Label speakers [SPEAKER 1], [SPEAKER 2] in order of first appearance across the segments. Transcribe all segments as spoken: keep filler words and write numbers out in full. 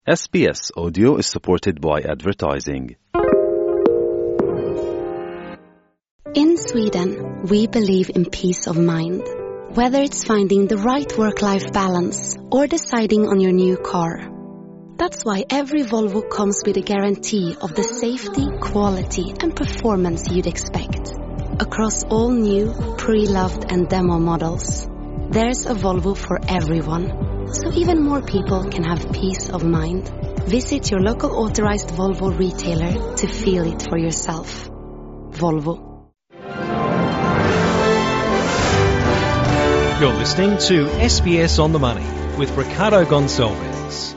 [SPEAKER 1] S B S Audio is supported by advertising.
[SPEAKER 2] In Sweden, we believe in peace of mind. Whether it's finding the right work-life balance or deciding on your new car. That's why every Volvo comes with a guarantee of the safety, quality and performance you'd expect. Across all new, pre-loved and demo models. There's a Volvo for everyone. So even more people can have peace of mind. Visit your local authorized Volvo retailer to feel it for yourself. Volvo.
[SPEAKER 3] You're listening to S B S On The Money with Ricardo Gonçalves.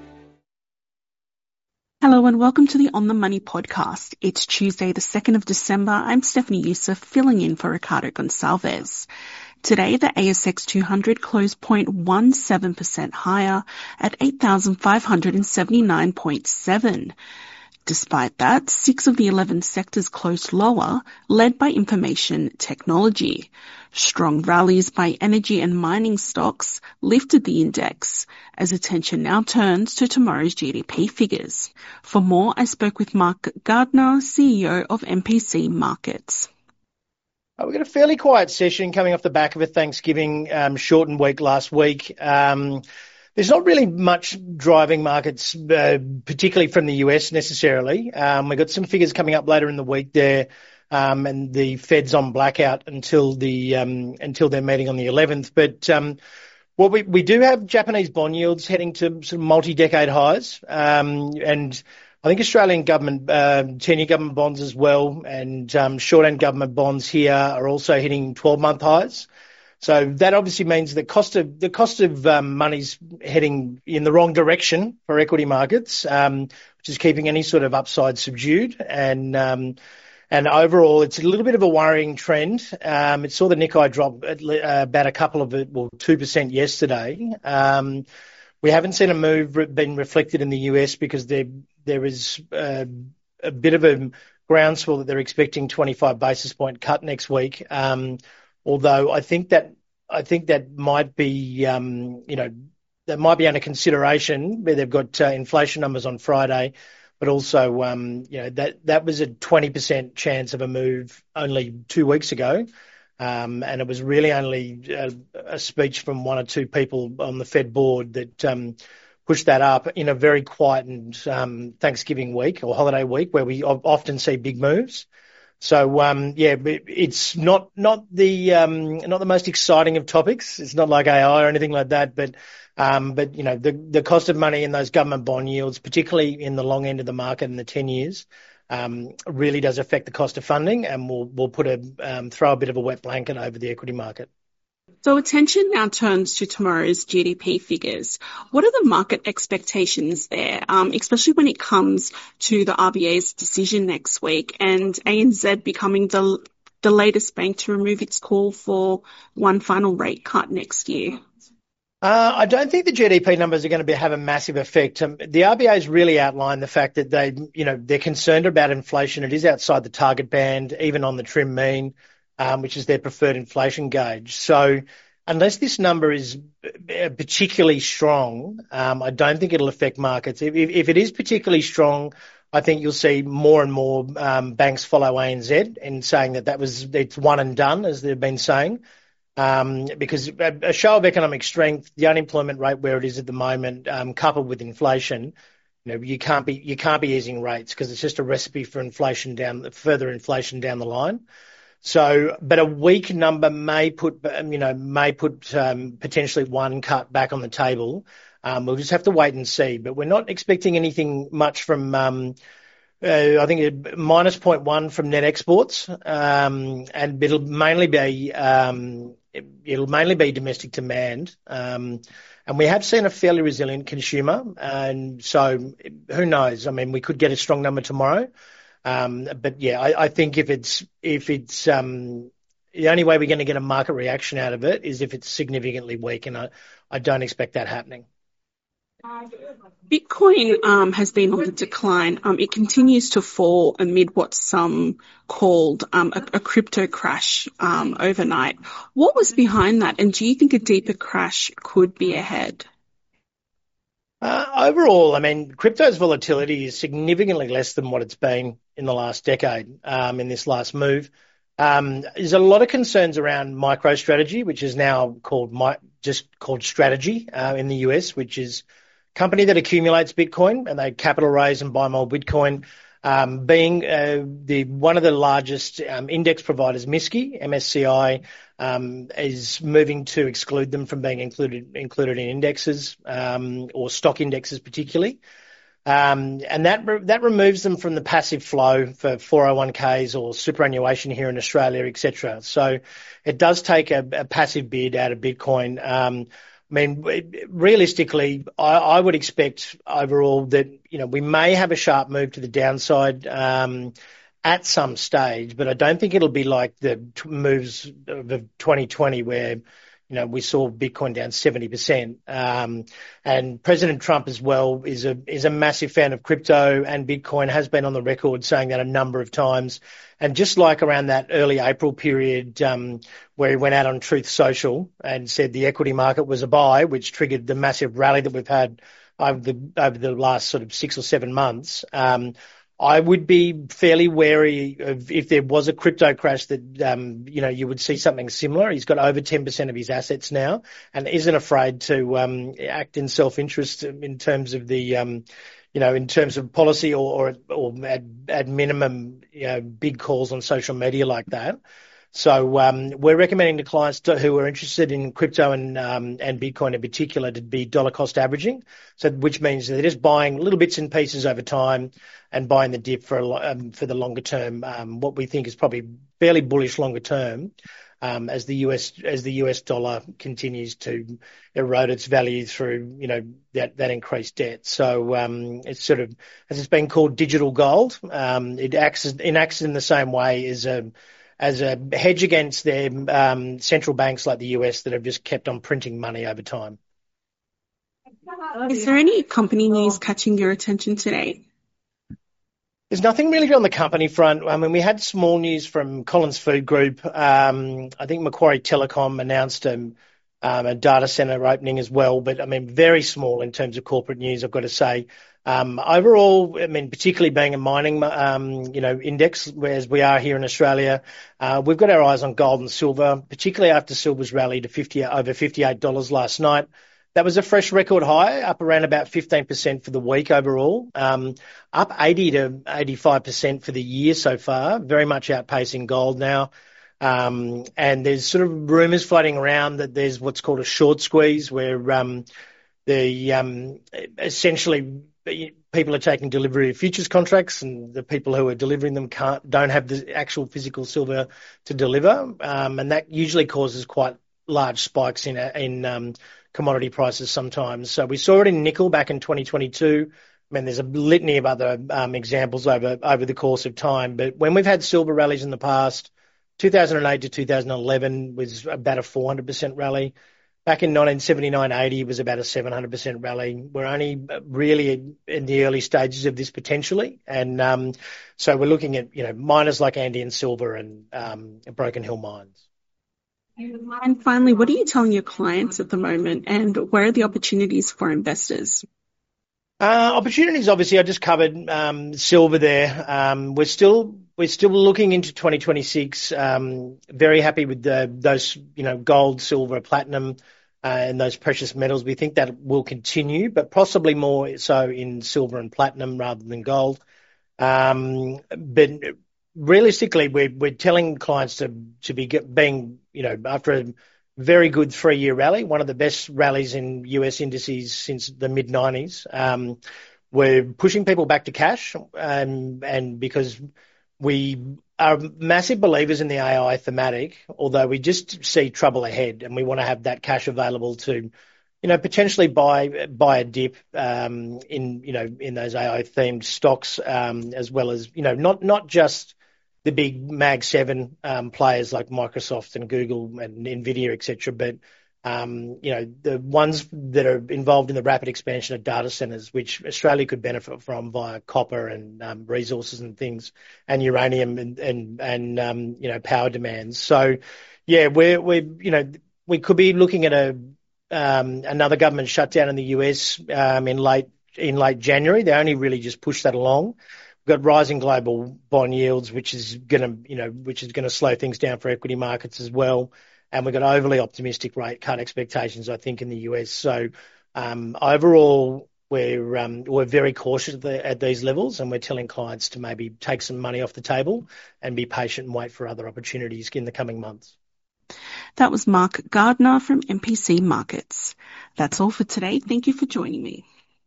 [SPEAKER 4] Hello and welcome to the On The Money podcast. It's Tuesday the second of December. I'm Stephanie Youssef filling in for Ricardo Gonçalves. Today, the A S X two hundred closed zero point one seven percent higher at eight thousand five hundred seventy-nine point seven. Despite that, six of the eleven sectors closed lower, led by information technology. Strong rallies by energy and mining stocks lifted the index, as attention now turns to tomorrow's G D P figures. For more, I spoke with Mark Gardner, C E O of M P C Markets.
[SPEAKER 5] Uh, we've got a fairly quiet session coming off the back of a Thanksgiving um, shortened week last week. Um, there's not really much driving markets, uh, particularly from the U S necessarily. Um, we've got some figures coming up later in the week there, um, and the Fed's on blackout until the um, until their meeting on the eleventh. But um, what we, we do have Japanese bond yields heading to sort of multi-decade highs, um, and I think Australian government, uh, ten-year government bonds as well, and um, short-end government bonds here are also hitting twelve-month highs. So that obviously means the cost of the cost of um, money's heading in the wrong direction for equity markets, um, which is keeping any sort of upside subdued. And um, and overall, it's a little bit of a worrying trend. Um, it saw the Nikkei drop at, uh, about a couple of it, well, two percent yesterday. Um, we haven't seen a move been reflected in the U S because there there is uh, a bit of a groundswell that they're expecting twenty-five basis point cut next week. Um, although I think that I think that might be um, you know that might be under consideration where they've got uh, inflation numbers on Friday, but also um, you know that that was a twenty percent chance of a move only two weeks ago. Um, and it was really only a, a speech from one or two people on the Fed board that um, pushed that up in a very quiet um, Thanksgiving week or holiday week where we often see big moves. So um, yeah, it's not not the um, not the most exciting of topics. It's not like A I or anything like that, but um, but you know the the cost of money in those government bond yields, particularly in the long end of the market in the ten years. Um, really does affect the cost of funding, and we'll we'll put a um, throw a bit of a wet blanket over the equity market.
[SPEAKER 4] So attention now turns to tomorrow's G D P figures. What are the market expectations there, um, especially when it comes to the R B A's decision next week and A N Z becoming the the latest bank to remove its call for one final rate cut next year?
[SPEAKER 5] Uh, I don't think the G D P numbers are going to be, have a massive effect. Um, the R B A has really outlined the fact that they, you know, they're concerned about inflation. It is outside the target band, even on the trim mean, um, which is their preferred inflation gauge. So unless this number is particularly strong, um, I don't think it'll affect markets. If, if, if it is particularly strong, I think you'll see more and more um, banks follow A N Z in saying that that was it's one and done, as they've been saying. Um, because a, a show of economic strength, the unemployment rate where it is at the moment, um, coupled with inflation, you know, you can't be you can't be easing rates because it's just a recipe for inflation down, further inflation down the line. So, but a weak number may put, you know, may put um, potentially one cut back on the table. Um, we'll just have to wait and see. But we're not expecting anything much from. Um, Uh, I think it, minus zero point one from net exports, um, and it'll mainly be um, it, it'll mainly be domestic demand, um, and we have seen a fairly resilient consumer, and so who knows? I mean, we could get a strong number tomorrow, um, but yeah, I, I think if it's if it's um, the only way we're going to get a market reaction out of it is if it's significantly weak, and I, I don't expect that happening.
[SPEAKER 4] Bitcoin um, has been on the decline. Um, it continues to fall amid what some called um, a, a crypto crash um, overnight. What was behind that, and do you think a deeper crash could be ahead?
[SPEAKER 5] Uh, overall, I mean, crypto's volatility is significantly less than what it's been in the last decade, um, in this last move. Um, there's a lot of concerns around MicroStrategy, which is now called my, just called Strategy uh, in the U S, which is a company that accumulates Bitcoin, and they capital raise and buy more Bitcoin. Um, being uh, the one of the largest um, index providers, M S C I, M S C I, um, is moving to exclude them from being included included in indexes um, or stock indexes, particularly. Um, and that re- that removes them from the passive flow for four oh one k's or superannuation here in Australia, et cetera. So it does take a, a passive bid out of Bitcoin. Um, I mean, realistically, I, I would expect overall that, you know, we may have a sharp move to the downside um, at some stage, but I don't think it'll be like the t- moves of twenty twenty where, you know, we saw Bitcoin down seventy percent. Um, and President Trump as well is a is a massive fan of crypto, and Bitcoin has been on the record saying that a number of times. And just like around that early April period um, where he went out on Truth Social and said the equity market was a buy, which triggered the massive rally that we've had over the over the last sort of six or seven months, um, I would be fairly wary of if there was a crypto crash that, um, you know, you would see something similar. He's got over ten percent of his assets now and isn't afraid to um, act in self-interest in terms of the, um, you know, in terms of policy or, or, or at, at minimum, you know, big calls on social media like that. So um, we're recommending to clients to, who are interested in crypto and um, and Bitcoin in particular to be dollar cost averaging, so which means they're just buying little bits and pieces over time and buying the dip for a, um, for the longer term. Um, what we think is probably fairly bullish longer term, um, as the U S as the U S dollar continues to erode its value through, you know, that that increased debt. So um, it's sort of, as it's been called, digital gold. Um, it acts it acts in the same way as a as a hedge against their um, central banks like the U S that have just kept on printing money over time.
[SPEAKER 4] Is there any company news catching your attention today?
[SPEAKER 5] There's nothing really on the company front. I mean, we had small news from Collins Food Group. Um, I think Macquarie Telecom announced um, um, a data centre opening as well, but I mean, very small in terms of corporate news, I've got to say. Um, overall, I mean, particularly being a mining, um, you know, index, whereas we are here in Australia, uh, we've got our eyes on gold and silver, particularly after silver's rally to fifty over fifty-eight dollars last night. That was a fresh record high, up around about fifteen percent for the week overall, um, up eighty to eighty-five percent for the year so far, very much outpacing gold now. Um, and there's sort of rumours floating around that there's what's called a short squeeze, where um, the um, essentially people are taking delivery of futures contracts, and the people who are delivering them can't don't have the actual physical silver to deliver, um, and that usually causes quite large spikes in in um, commodity prices sometimes. So we saw it in nickel back in twenty twenty-two. I mean, there's a litany of other um, examples over over the course of time, but when we've had silver rallies in the past, two thousand eight to two thousand eleven was about a four hundred percent rally. Back in nineteen seventy-nine eighty was about a seven hundred percent rally. We're only really in the early stages of this potentially. And um, so we're looking at, you know, miners like Andean Silver and um, Broken Hill Mines.
[SPEAKER 4] And finally, what are you telling your clients at the moment, and where are the opportunities for investors?
[SPEAKER 5] Uh, opportunities, obviously, I just covered um, silver there. Um, we're still we're still looking into twenty twenty-six. Um, very happy with the, those, you know, gold, silver, platinum, uh, and those precious metals. We think that will continue, but possibly more so in silver and platinum rather than gold. Um, but realistically, we're we're telling clients to to be get, being, you know, after a very good three-year rally, one of the best rallies in U S indices since the mid nineties. Um, we're pushing people back to cash, um, and because we are massive believers in the A I thematic, although we just see trouble ahead, and we want to have that cash available to, you know, potentially buy buy a dip um, in, you know, in those A I-themed stocks, um, as well as, you know, not not just the big Mag seven um, players like Microsoft and Google and Nvidia, et cetera, but um, you know, the ones that are involved in the rapid expansion of data centers, which Australia could benefit from via copper and um, resources and things, and uranium and and, and um, you know, power demands. So, yeah, we're we're you know, we could be looking at a um, another government shutdown in the U S um, in late in late January. They only really just pushed that along. We've got rising global bond yields, which is going to, you know, which is going to slow things down for equity markets as well. And we've got overly optimistic rate cut expectations, I think, in the U S. So um, overall, we're um, we're very cautious at, the, at these levels, and we're telling clients to maybe take some money off the table and be patient and wait for other opportunities in the coming months.
[SPEAKER 4] That was Mark Gardner from M P C Markets. That's all for today. Thank you for joining me.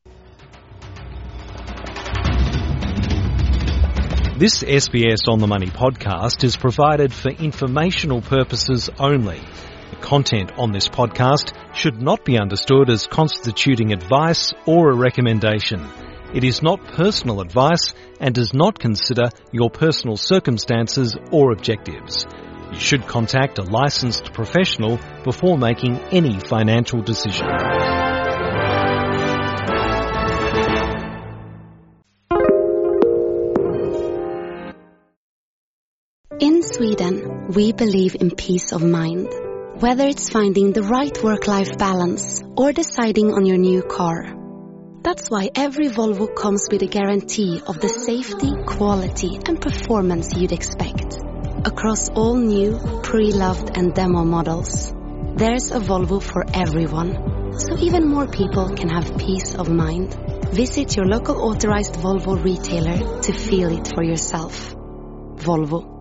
[SPEAKER 3] This S B S On The Money podcast is provided for informational purposes only. The content on this podcast should not be understood as constituting advice or a recommendation. It is not personal advice and does not consider your personal circumstances or objectives. You should contact a licensed professional before making any financial decision.
[SPEAKER 2] In Sweden, we believe in peace of mind. Whether it's finding the right work-life balance or deciding on your new car. That's why every Volvo comes with a guarantee of the safety, quality and performance you'd expect. Across all new, pre-loved and demo models. There's a Volvo for everyone. So even more people can have peace of mind. Visit your local authorized Volvo retailer to feel it for yourself. Volvo.